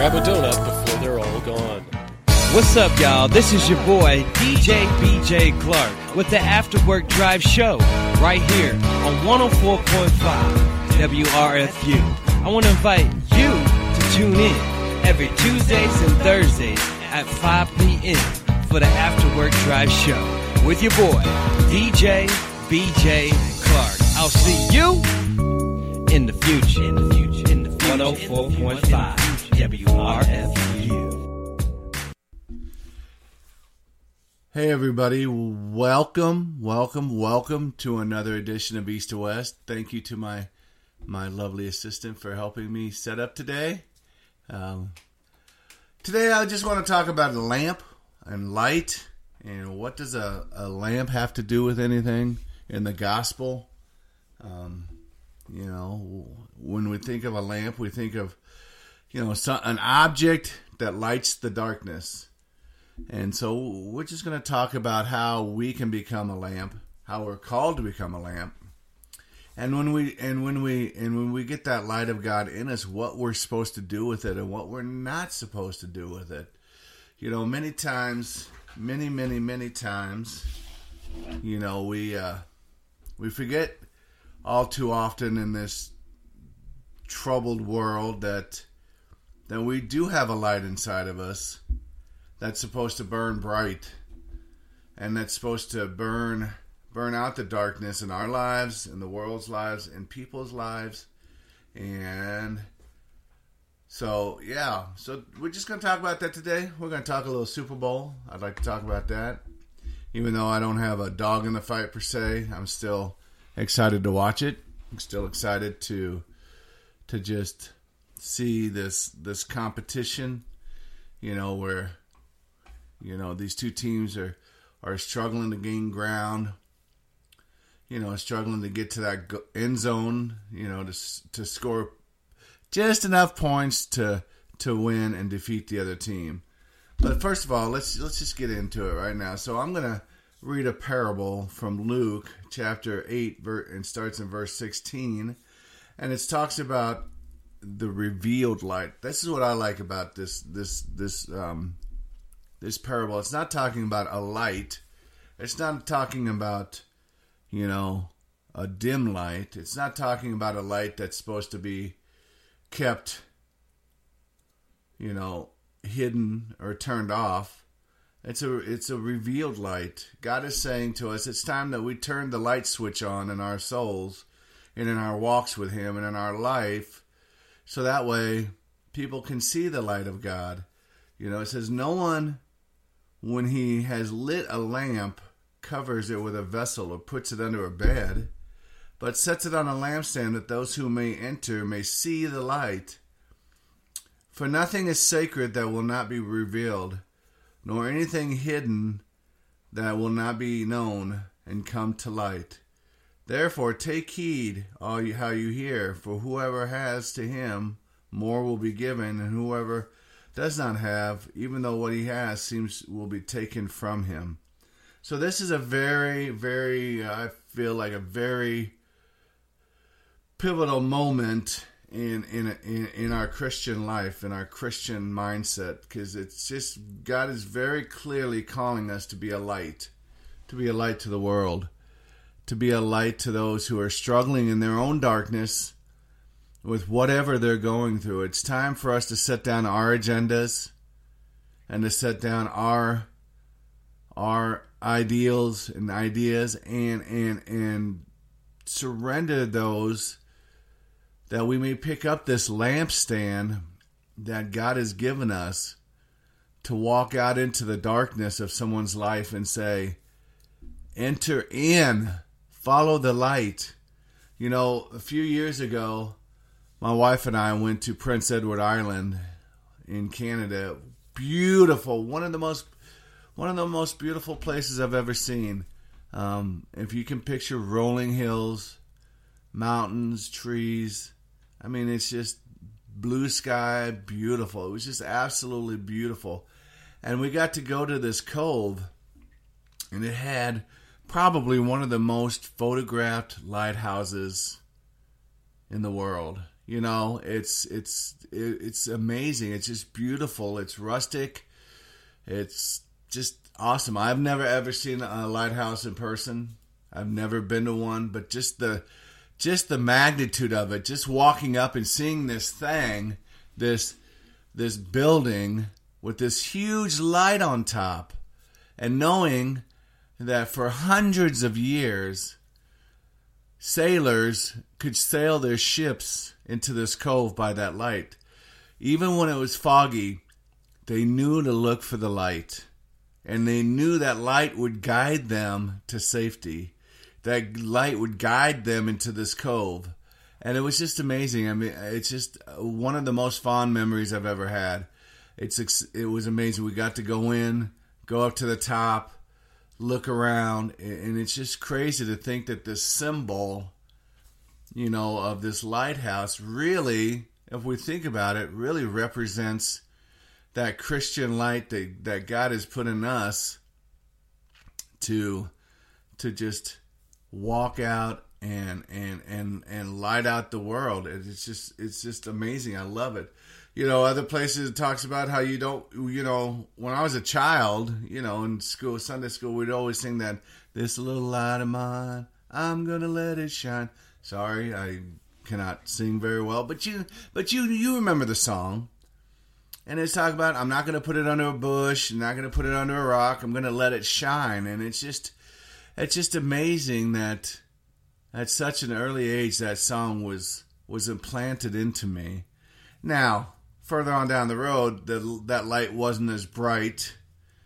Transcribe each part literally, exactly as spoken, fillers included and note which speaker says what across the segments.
Speaker 1: grab a donut before they're all gone.
Speaker 2: What's up, y'all? This is your boy, D J B J Clark, with the After Work Drive Show, right here on one oh four point five W R F U. I want to invite you to tune in every Tuesdays and Thursdays at five p.m. for the After Work Drive Show with your boy, D J B J Clark. I'll see you in the future. In the future. In the future. one oh four point five W R F U.
Speaker 3: Hey everybody, welcome, welcome, welcome to another edition of East to West. Thank you to my my lovely assistant for helping me set up today. Um, today I just want to talk about a lamp and light, and what does a, a lamp have to do with anything in the gospel. Um, you know, when we think of a lamp, we think of, you know, some, an object that lights the darkness. And so we're just going to talk about how we can become a lamp, how we're called to become a lamp. And when we and when we and when we get that light of God in us, what we're supposed to do with it and what we're not supposed to do with it. You know, many times, many, many, many times, you know, we uh, we forget all too often in this troubled world that that we do have a light inside of us that's supposed to burn bright, and that's supposed to burn burn out the darkness in our lives, in the world's lives, in people's lives. And so, yeah, so we're just going to talk about that today. We're going to talk a little Super Bowl. I'd like to talk about that. Even though I don't have a dog in the fight per se, I'm still excited to watch it. I'm still excited to to just see this this competition, you know, where You know, these two teams are, are struggling to gain ground, you know, struggling to get to that end zone, you know, to to score just enough points to to win and defeat the other team. But first of all, let's let's just get into it right now. So I'm going to read a parable from Luke chapter eight, and starts in verse sixteen, and it talks about the revealed light. This is what I like about this this this um This parable. It's not talking about a light. It's not talking about, you know, a dim light. It's not talking about a light that's supposed to be kept, you know, hidden or turned off. It's a it's a revealed light. God is saying to us, it's time that we turn the light switch on in our souls and in our walks with Him and in our life, so that way people can see the light of God. You know, it says no one, when he has lit a lamp, covers it with a vessel or puts it under a bed, but sets it on a lampstand that those who may enter may see the light. For nothing is sacred that will not be revealed, nor anything hidden that will not be known and come to light. Therefore take heed all you, how you hear, for whoever has, to him more will be given, and whoever does not have, even though what he has seems will be taken from him. So this is a very, very, uh, I feel like a very pivotal moment in in in, in our Christian life, in our Christian mindset, because it's just, God is very clearly calling us to be a light, to be a light to the world, to be a light to those who are struggling in their own darkness with whatever they're going through. It's time for us to set down our agendas and to set down our our ideals and ideas and and and surrender those, that we may pick up this lampstand that God has given us to walk out into the darkness of someone's life and say, enter in, follow the light. You know, a few years ago, my wife and I went to Prince Edward Island in Canada. Beautiful, one of the most, one of the most beautiful places I've ever seen. Um, if you can picture rolling hills, mountains, trees, I mean, it's just blue sky, beautiful. It was just absolutely beautiful. And we got to go to this cove, and it had probably one of the most photographed lighthouses in the world. You know, it's it's it's amazing. It's just beautiful. It's rustic. It's just awesome. I've never ever seen a lighthouse in person. I've never been to one, but just the just the magnitude of it, just walking up and seeing this thing, this this building with this huge light on top, and knowing that for hundreds of years sailors could sail their ships into this cove by that light. Even when it was foggy, they knew to look for the light. And they knew that light would guide them to safety. That light would guide them into this cove. And it was just amazing. I mean, it's just one of the most fond memories I've ever had. It's It was amazing. We got to go in, go up to the top, look around, and it's just crazy to think that this symbol, you know, of this lighthouse really, if we think about it, really represents that Christian light that, that God has put in us to to just walk out and and and and light out the world. It's just it's just amazing. I love it. You know, other places it talks about how you don't, you know, when I was a child, you know, in school, Sunday school, we'd always sing that, this little light of mine, I'm going to let it shine. Sorry, I cannot sing very well, but you, but you, you remember the song. And it's talking about, I'm not going to put it under a bush, I'm not going to put it under a rock, I'm going to let it shine. And it's just, it's just amazing that at such an early age, that song was, was implanted into me. Now, further on down the road, the, that light wasn't as bright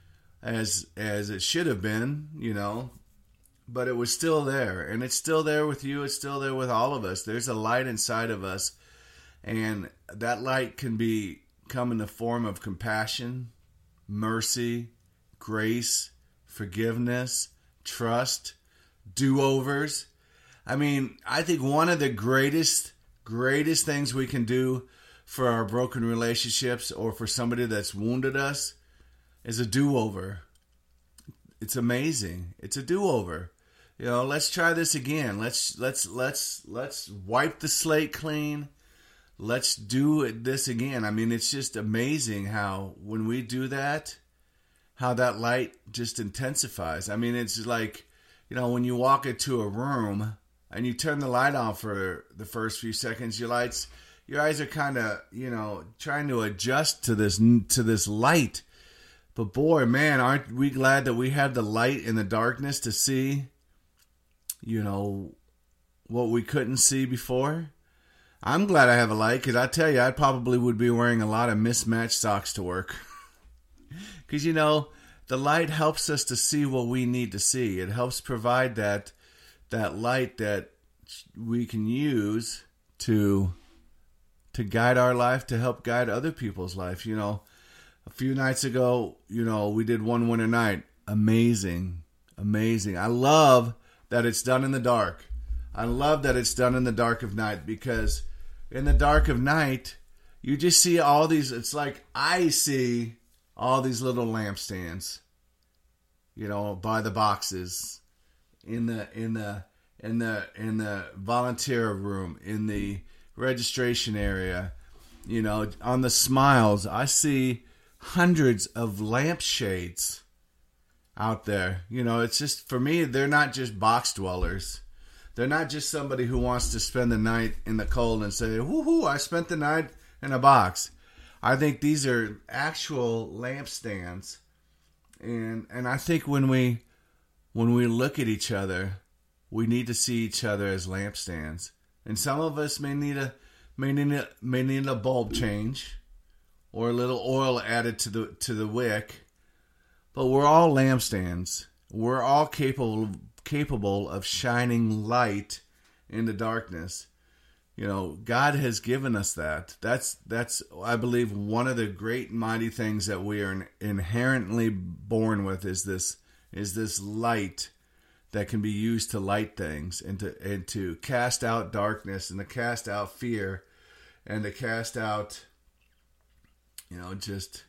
Speaker 3: as as it should have been, you know, but it was still there, and it's still there with you. It's still there with all of us. There's a light inside of us, and that light can be come in the form of compassion, mercy, grace, forgiveness, trust, do-overs. I mean, I think one of the greatest, greatest things we can do for our broken relationships or for somebody that's wounded us is a do-over. It's amazing. It's a do-over. You know, let's try this again. Let's let's let's let's wipe the slate clean. Let's do it, this again. I mean, it's just amazing how when we do that, how that light just intensifies. I mean, it's like, you know, when you walk into a room and you turn the light on for the first few seconds, your lights Your eyes are kind of, you know, trying to adjust to this to this light. But boy, man, aren't we glad that we have the light in the darkness to see, you know, what we couldn't see before? I'm glad I have a light, because I tell you, I probably would be wearing a lot of mismatched socks to work. Because, you know, the light helps us to see what we need to see. It helps provide that that light that we can use to... to guide our life, to help guide other people's life. You know, a few nights ago, you know, we did One Winter Night. Amazing. Amazing. I love that it's done in the dark. I love that it's done in the dark of night, because in the dark of night, you just see all these, it's like I see all these little lampstands, you know, by the boxes, in the, in the, in the, in the volunteer room, in the registration area, you know, on the smiles. I see hundreds of lampshades out there. You know, it's just, for me, they're not just box dwellers. They're not just somebody who wants to spend the night in the cold and say, woohoo, I spent the night in a box. I think these are actual lampstands. And and I think when we when we look at each other, we need to see each other as lampstands. And some of us may need a may need a, may need a bulb change, or a little oil added to the to the wick. But we're all lampstands. We're all capable capable of shining light in the darkness. You know, God has given us that. That's that's I believe one of the great and mighty things that we are inherently born with is this is this light that can be used to light things, and to and to cast out darkness, and to cast out fear, and to cast out, you know, just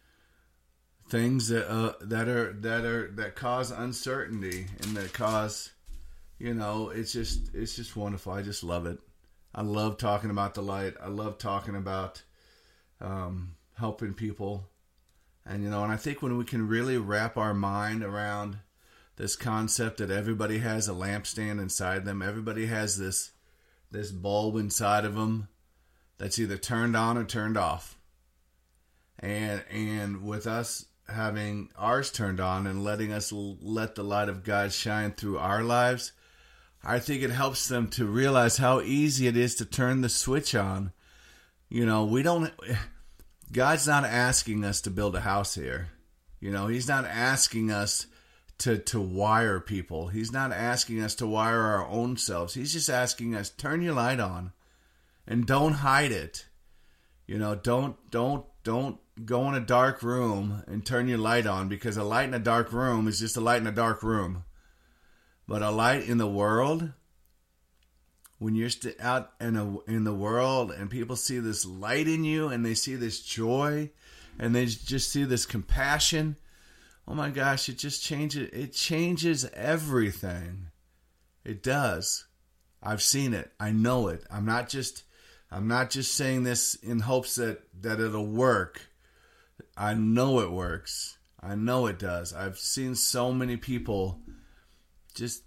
Speaker 3: things that uh, that are that are that cause uncertainty, and that cause, you know, it's just it's just wonderful. I just love it. I love talking about the light. I love talking about um, helping people. And, you know, and I think when we can really wrap our mind around this concept that everybody has a lampstand inside them, everybody has this this bulb inside of them that's either turned on or turned off. And and with us having ours turned on and letting us l- let the light of God shine through our lives, I think it helps them to realize how easy it is to turn the switch on. You know, we don't... God's not asking us to build a house here. You know, He's not asking us to, to wire people. He's not asking us to wire our own selves. He's just asking us, turn your light on and don't hide it. You know, don't, don't, don't go in a dark room and turn your light on, because a light in a dark room is just a light in a dark room. But a light in the world, when you're st- out in, a, in the world and people see this light in you and they see this joy and they just see this compassion, oh my gosh, it just changes, it changes everything. It does. I've seen it. I know it. I'm not just, I'm not just saying this in hopes that, that it'll work. I know it works. I know it does. I've seen so many people just,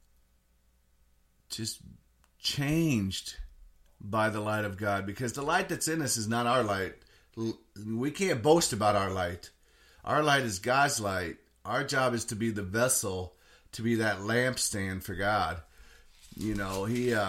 Speaker 3: just changed by the light of God, because the light that's in us is not our light. We can't boast about our light. Our light is God's light. Our job is to be the vessel, to be that lampstand for God. You know, he uh,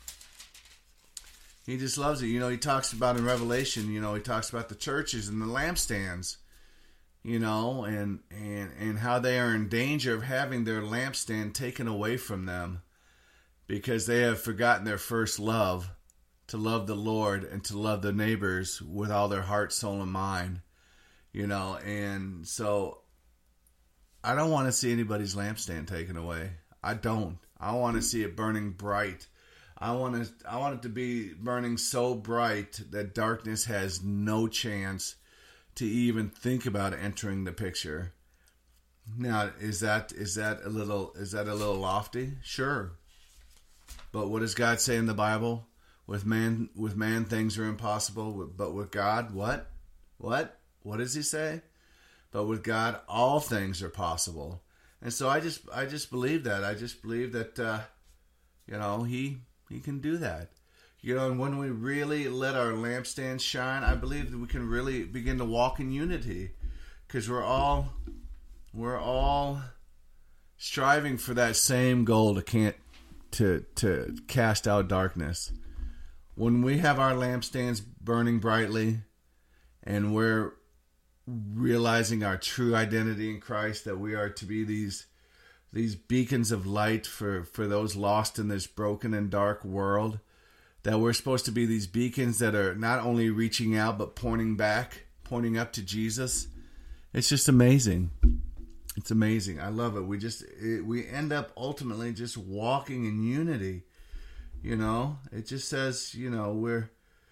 Speaker 3: he just loves it. You know, he talks about in Revelation, you know, he talks about the churches and the lampstands, you know, and, and, and how they are in danger of having their lampstand taken away from them because they have forgotten their first love, to love the Lord and to love their neighbors with all their heart, soul, and mind. You know, and so I don't want to see anybody's lampstand taken away. I don't. I want to see it burning bright. I want to. I want it to be burning so bright that darkness has no chance to even think about entering the picture. Now, is that is that a little is that a little lofty? Sure. But what does God say in the Bible? With man, with man, things are impossible. But with God, what? What? What does he say? But with God, all things are possible. And so I just, I just believe that. I just believe that, uh, you know, he, he can do that. You know, and when we really let our lampstand shine, I believe that we can really begin to walk in unity, because we're all, we're all striving for that same goal to can't, to, to cast out darkness. When we have our lampstands burning brightly, and we're realizing our true identity in Christ, that we are to be these these beacons of light for, for those lost in this broken and dark world, that we're supposed to be these beacons that are not only reaching out but pointing back, pointing up to Jesus. It's just amazing. It's amazing. I love it. We just it, we end up ultimately just walking in unity. You know, it just says, you know, we're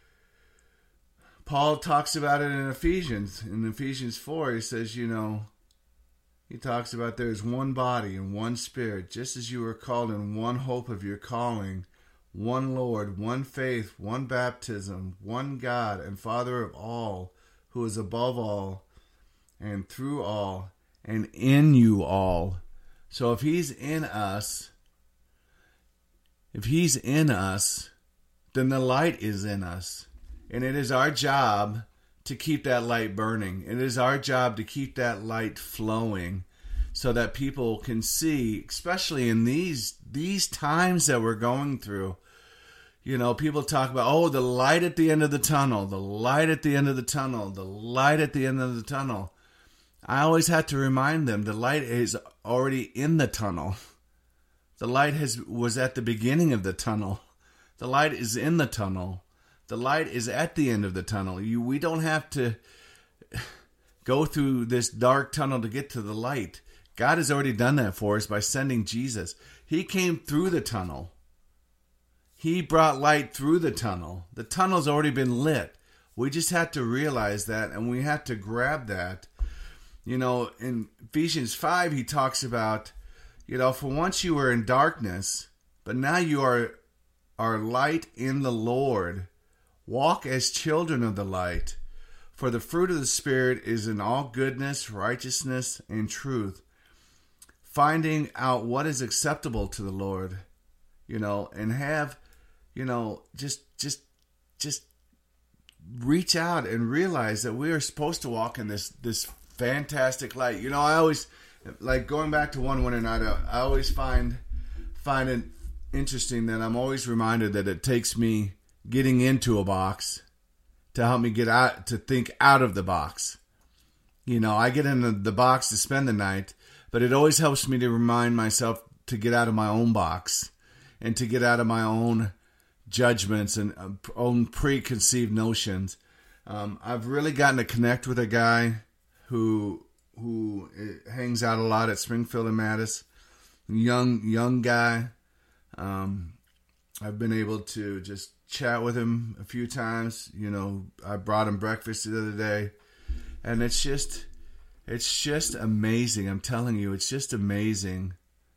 Speaker 3: Paul talks about it in Ephesians. In Ephesians four, he says, you know, he talks about there is one body and one spirit, just as you were called in one hope of your calling, one Lord, one faith, one baptism, one God and Father of all, who is above all and through all and in you all. So if he's in us, if he's in us, then the light is in us. And it is our job to keep that light burning. It is our job to keep that light flowing so that people can see, especially in these these times that we're going through. You know, people talk about, oh, the light at the end of the tunnel, the light at the end of the tunnel, the light at the end of the tunnel. I always have to remind them the light is already in the tunnel. The light has was at the beginning of the tunnel. The light is in the tunnel. The light is at the end of the tunnel. You, we don't have to go through this dark tunnel to get to the light. God has already done that for us by sending Jesus. He came through the tunnel. He brought light through the tunnel. The tunnel's already been lit. We just have to realize that, and we have to grab that. You know, in Ephesians five, he talks about, you know, for once you were in darkness, but now you are are light in the Lord. Walk as children of the light. For the fruit of the Spirit is in all goodness, righteousness, and truth. Finding out what is acceptable to the Lord, you know, and have, you know, just, just, just reach out and realize that we are supposed to walk in this, this fantastic light. You know, I always, like going back to one winter night, I always find, find it interesting that I'm always reminded that it takes me getting into a box to help me get out, to think out of the box. You know, I get into the box to spend the night, but it always helps me to remind myself to get out of my own box and to get out of my own judgments and own preconceived notions. Um, I've really gotten to connect with a guy who who hangs out a lot at Springfield and Mattis. Young young guy. Um, I've been able to just chat with him a few times. You know, I brought him breakfast the other day, and it's just, it's just amazing. I'm telling you, it's just amazing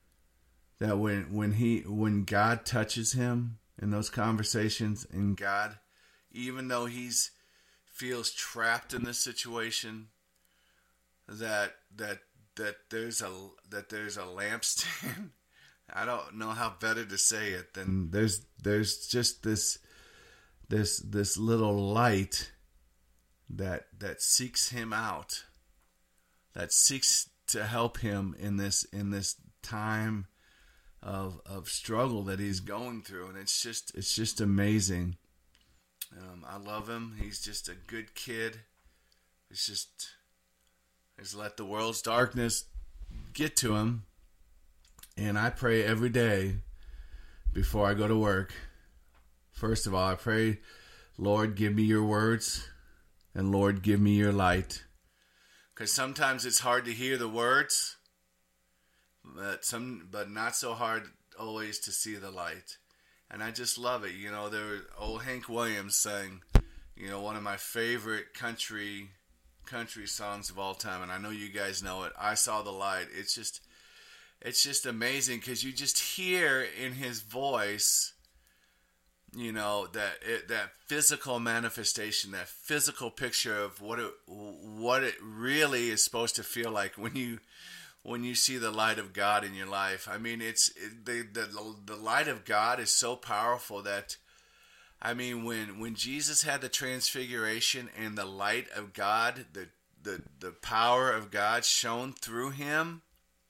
Speaker 3: that when when he when God touches him in those conversations, and God, even though he's feels trapped in this situation, that that that there's a that there's a lampstand. I don't know how better to say it than there's there's just this this this little light that that seeks him out, that seeks to help him in this in this time of of struggle that he's going through, and it's just it's just amazing. Um, I love him. He's just a good kid. It's just just let the world's darkness get to him. And I pray every day before I go to work. First of all, I pray, Lord, give me your words, and Lord, give me your light. Because sometimes it's hard to hear the words, but some, but not so hard always to see the light. And I just love it. You know, there was old Hank Williams sang, you know, one of my favorite country country songs of all time, and I know you guys know it. I Saw the Light. It's just It's just amazing because you just hear in his voice, you know, that it, that physical manifestation, that physical picture of what it what it really is supposed to feel like when you when you see the light of God in your life. I mean, it's it, the the the light of God is so powerful that, I mean, when when Jesus had the transfiguration and the light of God, the the the power of God shone through him.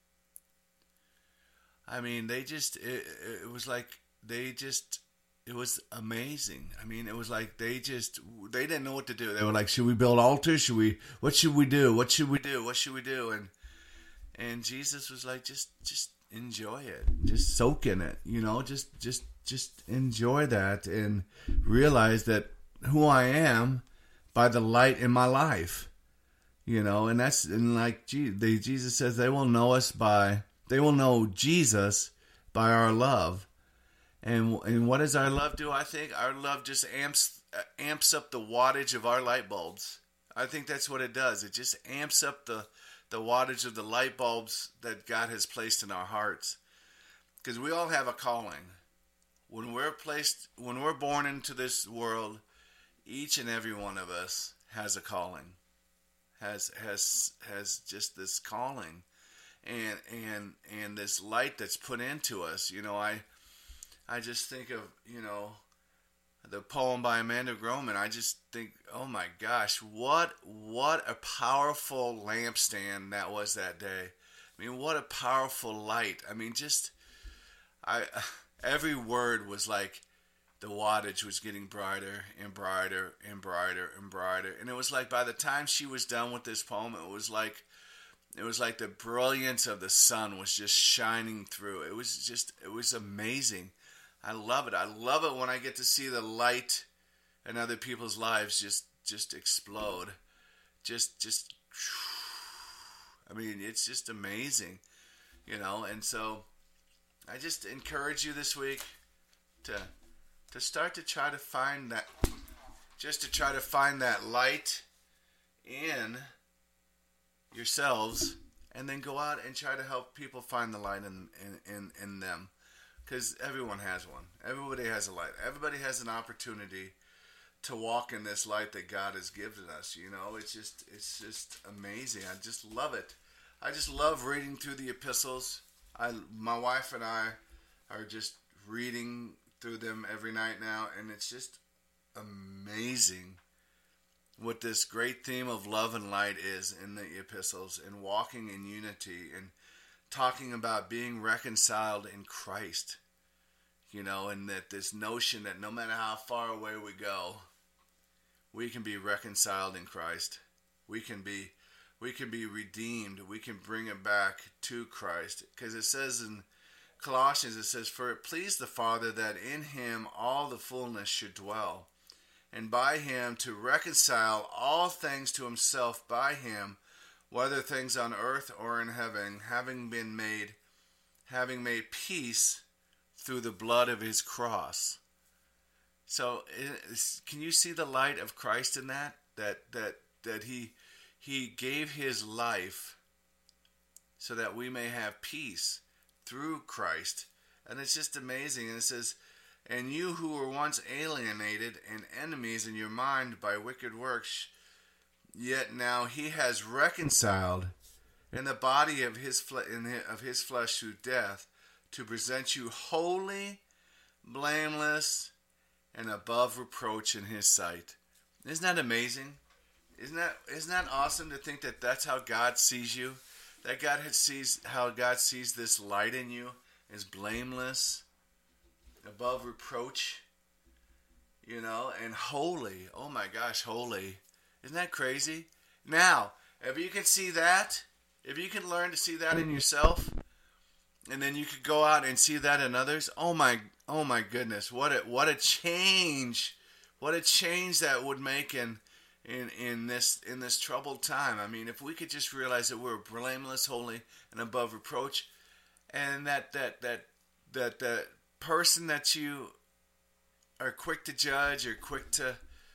Speaker 3: I mean, they just, it, it was like, they just, it was amazing. I mean, it was like, they just, they didn't know what to do. They were like, should we build altars? Should we, what should we do? What should we do? What should we do? And, and Jesus was like, just, just enjoy it. Just soak in it, you know, just, just, just enjoy that and realize that who I am by the light in my life, you know, and that's, and like, they, Jesus says they will know us by, They will know Jesus by our love. And and what does our love do? I think our love just amps amps up the wattage of our light bulbs. I think that's what it does. It just amps up the, the wattage of the light bulbs that God has placed in our hearts. Because we all have a calling. When we're placed, when we're born into this world, each and every one of us has a calling. Has has has just this calling. And and and this light that's put into us, you know, I I just think of, you know, the poem by Amanda Groman. I just think, oh my gosh, what what a powerful lampstand that was that day. I mean, what a powerful light. I mean, just I every word was like the wattage was getting brighter and brighter and brighter and brighter. And it was like by the time she was done with this poem, it was like It was like the brilliance of the sun was just shining through. It was just, it was amazing. I love it. I love it when I get to see the light in other people's lives just, just explode. Just, just, I mean, it's just amazing, you know. And so I just encourage you this week to, to start to try to find that, just to try to find that light in yourselves, and then go out and try to help people find the light in in, in, in them. because everyone has one. Everybody has a light. Everybody has an opportunity to walk in this light that God has given us. You know, it's just it's just amazing. I just love it. I just love reading through the epistles. I, my wife and I are just reading through them every night now, and it's just amazing what this great theme of love and light is in the epistles, and walking in unity, and talking about being reconciled in Christ. You know, and that this notion that no matter how far away we go, we can be reconciled in Christ. We can be we can be redeemed. We can bring it back to Christ. Because it says in Colossians, it says, "For it pleased the Father that in him all the fullness should dwell, and by him to reconcile all things to himself by him, whether things on earth or in heaven, having been made, having made peace through the blood of his cross." So, can you see the light of Christ in that? That that that he he gave his life so that we may have peace through Christ, and it's just amazing. And it says, "And you who were once alienated and enemies in your mind by wicked works, yet now he has reconciled in the body of his fle- in his, of his flesh through death, to present you holy, blameless, and above reproach in his sight." Isn't that amazing? Isn't that isn't that awesome to think that that's how God sees you? That God sees how God sees this light in you is blameless, above reproach, you know, and holy. Oh my gosh, holy. Isn't that crazy? Now, if you can see that, if you can learn to see that in yourself, and then you could go out and see that in others, oh my oh my goodness, what a what a change. What a change that would make in in in this in this troubled time. I mean, if we could just realize that we're blameless, holy, and above reproach, and that that that that that person that you are quick to judge, or quick to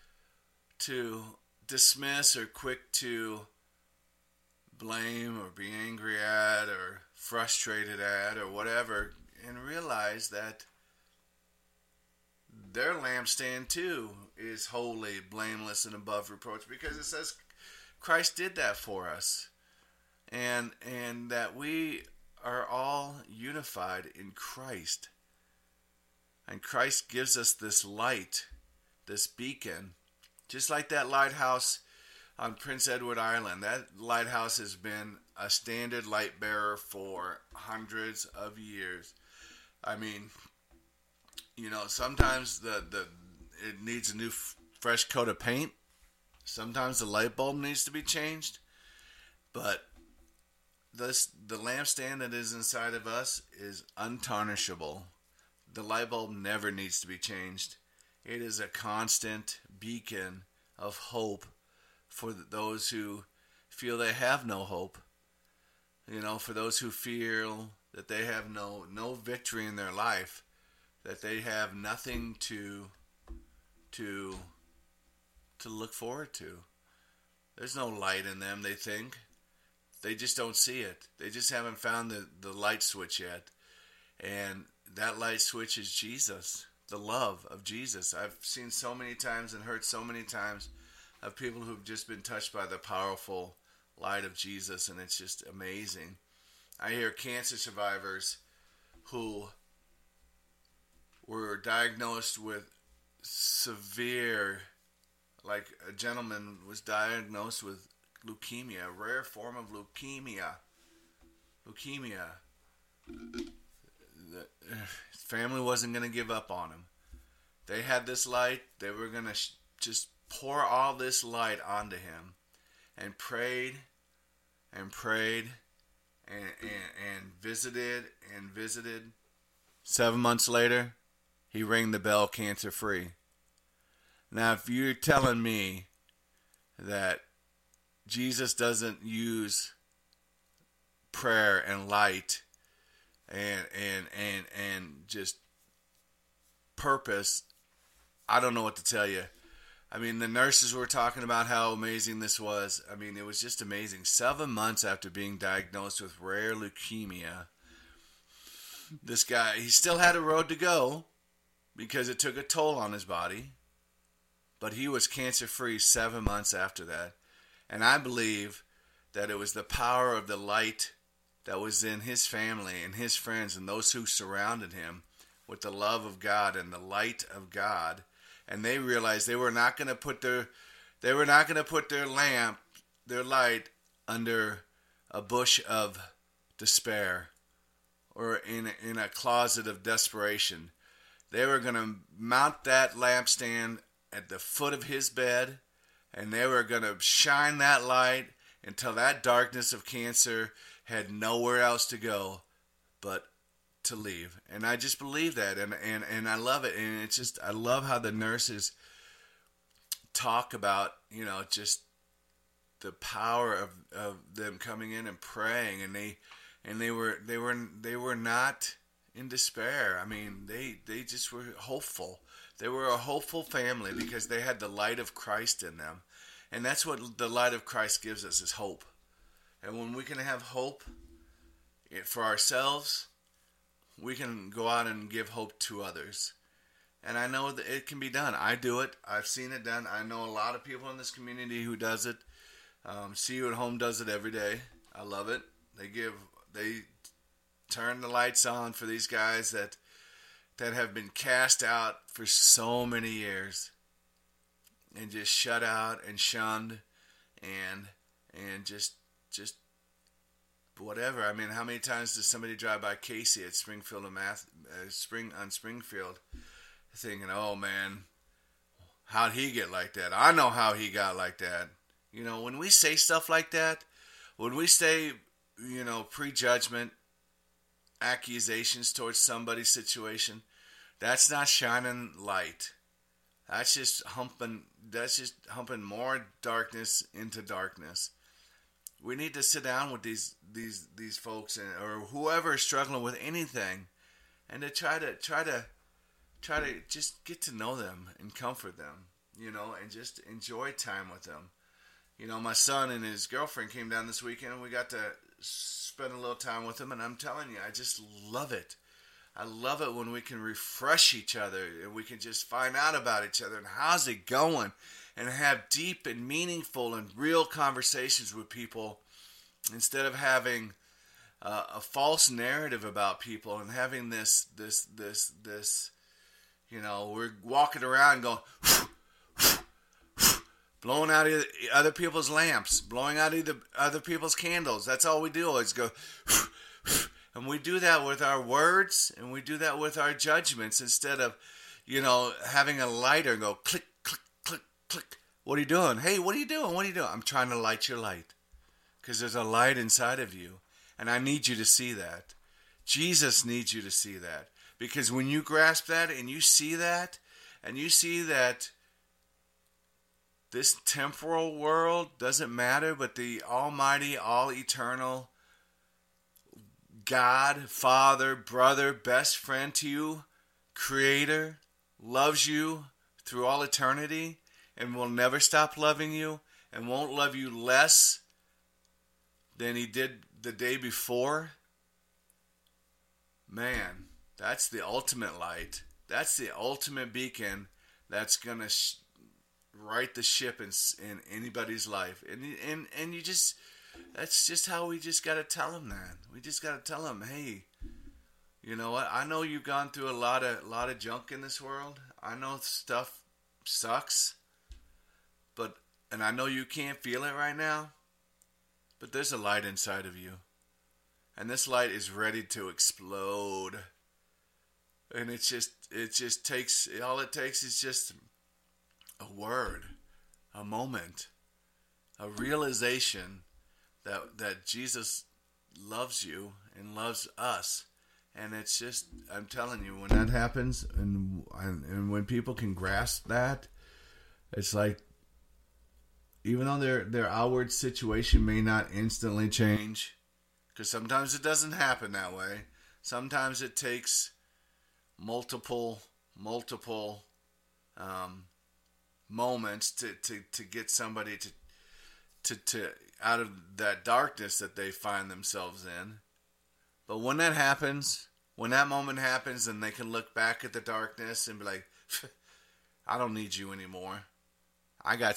Speaker 3: to dismiss, or quick to blame, or be angry at, or frustrated at, or whatever, and realize that their lampstand too is holy, blameless, and above reproach, because it says Christ did that for us, and and that we are all unified in Christ, and Christ gives us this light, this beacon, just like that lighthouse on Prince Edward Island. That lighthouse has been a standard light bearer for hundreds of years. I mean, you know, sometimes the, the it needs a new f- fresh coat of paint. Sometimes the light bulb needs to be changed. But this the lampstand that is inside of us is untarnishable. The light bulb never needs to be changed. It is a constant beacon of hope for those who feel they have no hope. You know, for those who feel that they have no no victory in their life, that they have nothing to to to look forward to. There's no light in them, they think. They just don't see it. They just haven't found the, the light switch yet. And that light switch is Jesus, the love of Jesus. I've seen so many times and heard so many times of people who've just been touched by the powerful light of Jesus, and it's just amazing. I hear cancer survivors who were diagnosed with severe, like a gentleman was diagnosed with leukemia, a rare form of leukemia. Leukemia. The, his family wasn't going to give up on him. They had this light. They were going to sh- just pour all this light onto him, and prayed and prayed and, and, and visited and visited. Seven months later, he rang the bell cancer free. Now, if you're telling me that Jesus doesn't use prayer and light and and and and just purpose, I don't know what to tell you. I mean, the nurses were talking about how amazing this was. I mean, it was just amazing. Seven months after being diagnosed with rare leukemia, this guy, he still had a road to go because it took a toll on his body. But he was cancer-free seven months after that. And I believe that it was the power of the light that was in his family and his friends and those who surrounded him with the love of God and the light of God. And they realized they were not going to put their they were not going to put their lamp, their light, under a bush of despair or in in a closet of desperation. They were going to mount that lampstand at the foot of his bed, and they were going to shine that light until that darkness of cancer had nowhere else to go but to leave. And I just believe that, and, and, and I love it. And it's just, I love how the nurses talk about, you know, just the power of, of them coming in and praying, and they and they were they were they were not in despair. I mean, they they just were hopeful. They were a hopeful family because they had the light of Christ in them. And that's what the light of Christ gives us, is hope. And when we can have hope for ourselves, we can go out and give hope to others. And I know that it can be done. I do it. I've seen it done. I know a lot of people in this community who does it. Um, See You at Home does it every day. I love it. They give, they turn the lights on for these guys that that have been cast out for so many years and just shut out and shunned and and just just whatever. I mean, how many times does somebody drive by Casey at Springfield and Math, uh, Spring on Springfield, thinking, "Oh man, how'd he get like that? I know how he got like that." You know, when we say stuff like that, when we say, you know, prejudgment, accusations towards somebody's situation, that's not shining light. That's just humping. That's just humping more darkness into darkness. We need to sit down with these these these folks and or whoever is struggling with anything, and to try to try to try to just get to know them and comfort them, you know, and just enjoy time with them. You know, my son and his girlfriend came down this weekend, and we got to spend a little time with them, and I'm telling you, I just love it. I love it when we can refresh each other and we can just find out about each other and how's it going, and have deep and meaningful and real conversations with people instead of having uh, a false narrative about people and having this, this, this, this, you know, we're walking around going, blowing out other people's lamps, blowing out either other people's candles. That's all we do is go, and we do that with our words, and we do that with our judgments instead of, you know, having a lighter and go click, click, click, click. What are you doing? Hey, what are you doing? What are you doing? I'm trying to light your light because there's a light inside of you, and I need you to see that. Jesus needs you to see that, because when you grasp that and you see that, and you see that this temporal world doesn't matter, but the almighty, all-eternal God, Father, brother, best friend to you, Creator, loves you through all eternity and will never stop loving you and won't love you less than He did the day before. Man, that's the ultimate light. That's the ultimate beacon that's going to sh- right the ship in, in anybody's life. And, and, and you just... That's just how we just got to tell them that. We just got to tell them, hey, you know what? I know you've gone through a lot of lot of junk in this world. I know stuff sucks, but and I know you can't feel it right now, but there's a light inside of you, and this light is ready to explode. And it's just it just takes all it takes is just a word, a moment, a realization that that Jesus loves you and loves us. And it's just, I'm telling you, when that happens and and when people can grasp that, it's like, even though their their outward situation may not instantly change, because sometimes it doesn't happen that way. Sometimes it takes multiple multiple um, moments to, to, to get somebody to to to out of that darkness that they find themselves in. But when that happens, when that moment happens, and they can look back at the darkness and be like, I don't need you anymore. I got